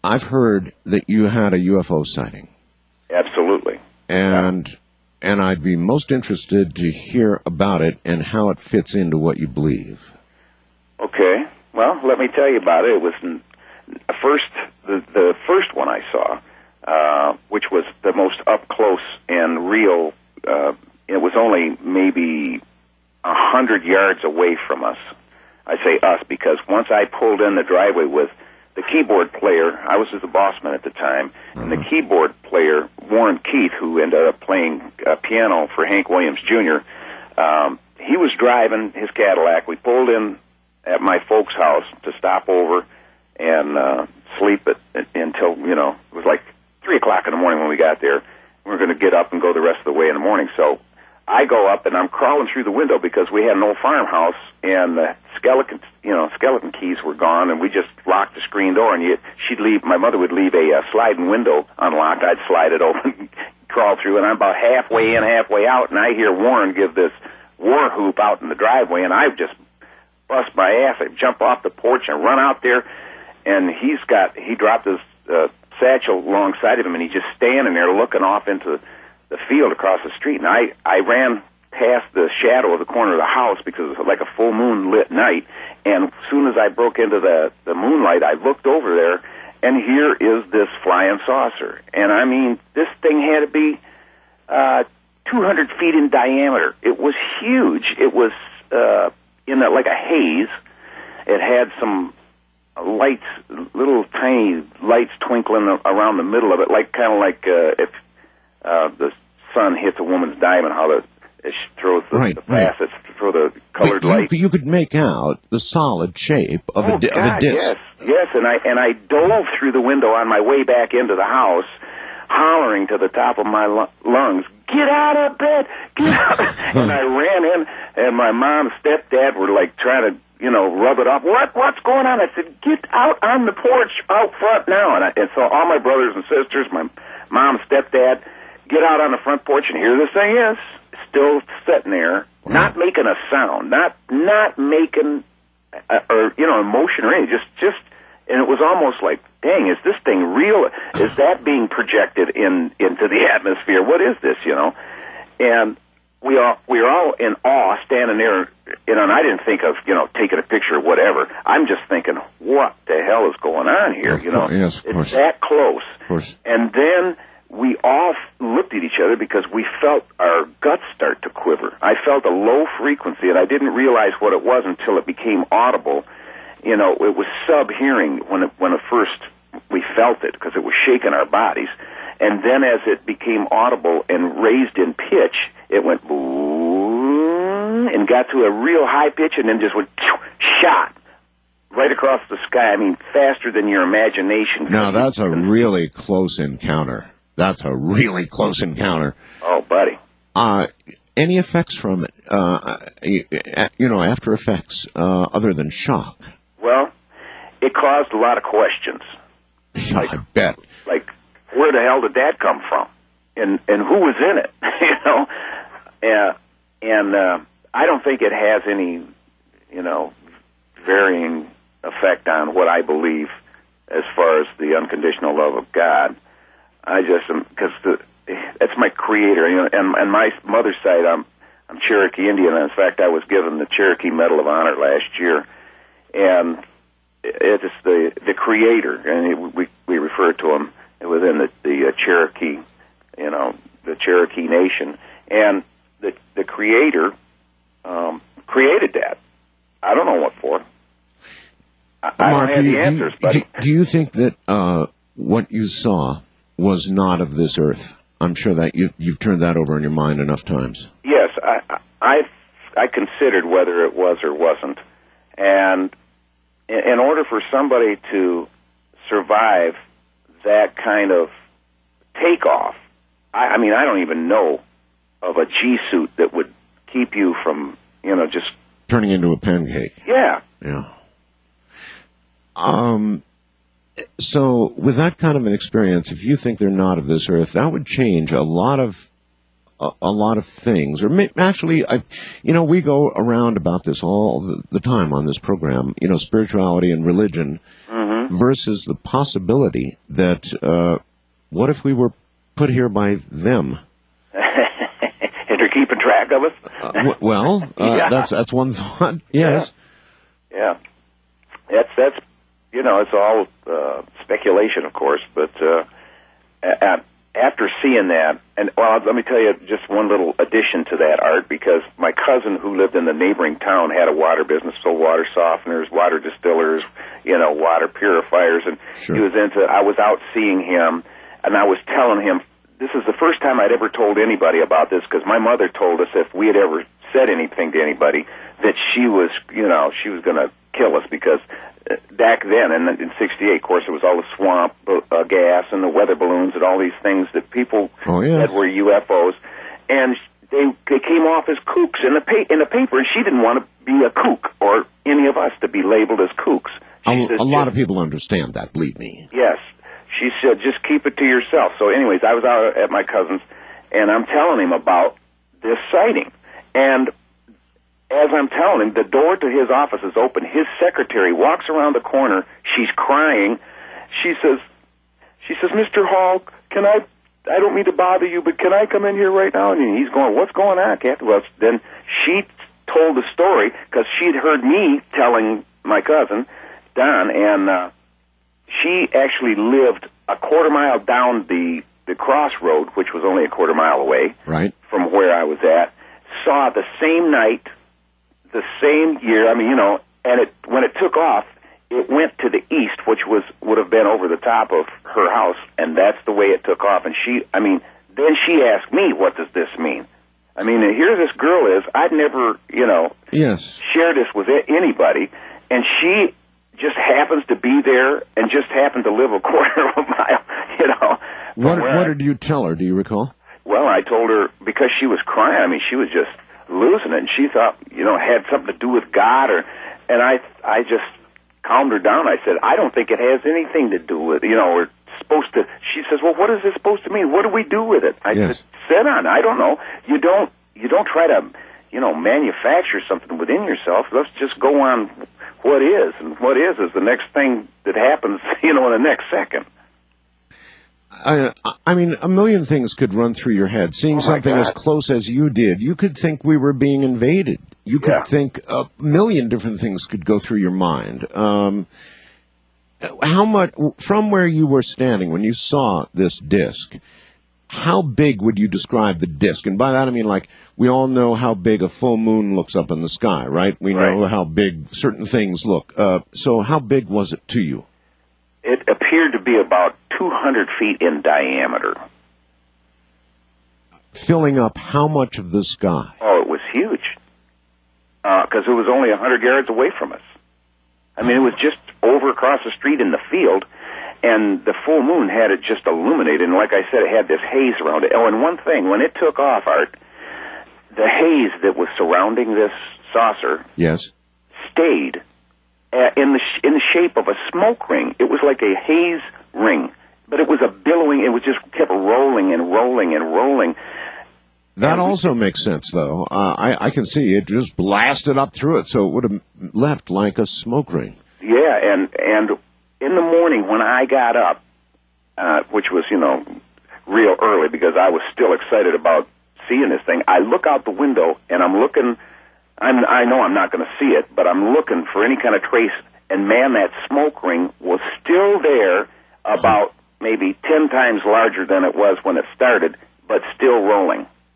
I've heard that you had a UFO sighting. Absolutely. And I'd be most interested to hear about it and how it fits into what you believe. Okay. Well, let me tell you about it. It was the first one I saw, which was the most up close and real. It was only maybe 100 yards away from us. I say us because once I pulled in the driveway with the keyboard player, I was the bossman at the time, and the keyboard player, Warren Keith, who ended up playing piano for Hank Williams Jr., he was driving his Cadillac. We pulled in at my folks' house to stop over and sleep until, it was like 3 o'clock in the morning when we got there. We were going to get up and go the rest of the way in the morning. So I go up, and I'm crawling through the window because we had an old farmhouse, and the skeleton keys were gone, and we just locked the screen door, and my mother would leave a sliding window unlocked. I'd slide it open, crawl through, and I'm about halfway in, halfway out, and I hear Warren give this war whoop out in the driveway, and I just bust my ass. I jump off the porch and run out there, and he dropped his satchel alongside of him, and he's just standing there looking off into the field across the street. And I ran past the shadow of the corner of the house because it was like a full moon lit night, and as soon as I broke into the moonlight, I looked over there, and here is this flying saucer. And I mean, this thing had to be 200 feet in diameter. It was huge. It was like a haze. It had some lights, little tiny lights twinkling around the middle of it, kind of like if the sun hits a woman's diamond, how it throws the facets through the colored light. You could make out the solid shape of a disc. Yes, and I dove through the window on my way back into the house, hollering to the top of my lungs, "Get out of bed! Get out!" And I ran in, and my mom and stepdad were trying to, rub it off. What's going on? I said, "Get out on the porch out front now." And so all my brothers and sisters, my mom and stepdad, get out on the front porch, and here this thing is, still sitting there, not making a sound, not making emotion or anything, just, and it was almost like, dang, is this thing real? Is that being projected into the atmosphere? What is this, And we were all in awe, standing there, and I didn't think of, taking a picture or whatever. I'm just thinking, what the hell is going on here, Yes, of course. It's that close. Of course. And then we all looked at each other because we felt our guts start to quiver. I felt a low frequency, and I didn't realize what it was until it became audible. It was sub-hearing when at first we felt it because it was shaking our bodies. And then as it became audible and raised in pitch, it went boom and got to a real high pitch and then just went shot right across the sky. I mean, faster than your imagination. Now, that's a really close encounter. That's a really close encounter. Oh, buddy. Any effects from it? After effects, other than shock? Well, it caused a lot of questions. I bet. Like, where the hell did that come from? And who was in it? And I don't think it has any, varying effect on what I believe as far as the unconditional love of God. I just, because that's my creator, and my mother's side, I'm Cherokee Indian, and in fact, I was given the Cherokee Medal of Honor last year, and it's the creator, and we refer to him within the Cherokee, the Cherokee Nation, and the creator created that. I don't know what for. I don't have the answers, buddy. Do you think that what you saw was not of this earth? I'm sure that you've turned that over in your mind enough times. Yes, I considered whether it was or wasn't, and in order for somebody to survive that kind of takeoff, I mean, I don't even know of a G-suit that would keep you from, just turning into a pancake. Yeah. Yeah. So with that kind of an experience, if you think they're not of this earth, that would change a lot of things. Or actually, we go around about this all the time on this program. Spirituality and religion. Mm-hmm. versus the possibility that what if we were put here by them? And they're keeping track of us? That's one thought, yes. Yeah. That's it's all speculation, of course, but after seeing that, and let me tell you just one little addition to that, Art, because my cousin who lived in the neighboring town had a water business, sold water softeners, water distillers, water purifiers, and he was I was out seeing him, and I was telling him, this is the first time I'd ever told anybody about this, because my mother told us if we had ever said anything to anybody that she was going to kill us, because back then, in '68, of course, it was all the swamp gas and the weather balloons and all these things that people said were UFOs, and they came off as kooks in the paper, and she didn't want to be a kook or any of us to be labeled as kooks. A lot of people understand that, believe me. Yes. She said, just keep it to yourself. So anyways, I was out at my cousin's, and I'm telling him about this sighting. And as I'm telling him, the door to his office is open. His secretary walks around the corner. She's crying. She says, Mr. Hall, I don't mean to bother you, but can I come in here right now? And he's going, what's going on, Captain? Well, then she told the story, because she'd heard me telling my cousin, Don, and she actually lived a quarter mile down the crossroad, which was only a quarter mile away from where I was at, saw the same night, the same year, and when it took off, it went to the east, which would have been over the top of her house, and that's the way it took off. And then she asked me, what does this mean? Here this girl is, I'd never, shared this with anybody, and she just happens to be there and just happened to live a quarter of a mile, What did you tell her? Do you recall? Well, I told her, because she was crying, she was just losing it, and she thought, it had something to do with God, and I just calmed her down. I said, I don't think it has anything to do with, we're supposed to. She says, well, what is this supposed to mean? What do we do with it? I said, sit on, I don't know. You don't try to, manufacture something within yourself. Let's just go on what is, and what is the next thing that happens, in the next second. A million things could run through your head. Seeing something as close as you did, you could think we were being invaded. You could think a million different things could go through your mind. How much, from where you were standing when you saw this disc, how big would you describe the disc? And by that I mean, we all know how big a full moon looks up in the sky, right? We know how big certain things look. So how big was it to you? It appeared to be about 200 feet in diameter. Filling up how much of the sky? Oh, it was huge. Because it was only 100 yards away from us. It was just over across the street in the field, and the full moon had it just illuminated, and like I said, it had this haze around it. Oh, and one thing, when it took off, Art, the haze that was surrounding this saucer stayed in the shape of a smoke ring. It was like a haze ring, but it was a billowing. It was just kept rolling and rolling and rolling. That also makes sense, though. I can see it just blasted up through it, so it would have left like a smoke ring. Yeah, and in the morning when I got up, which was, real early because I was still excited about seeing this thing, I look out the window and I'm looking. I know I'm not going to see it, but I'm looking for any kind of trace, and man, that smoke ring was still there, about maybe 10 times larger than it was when it started, but still rolling.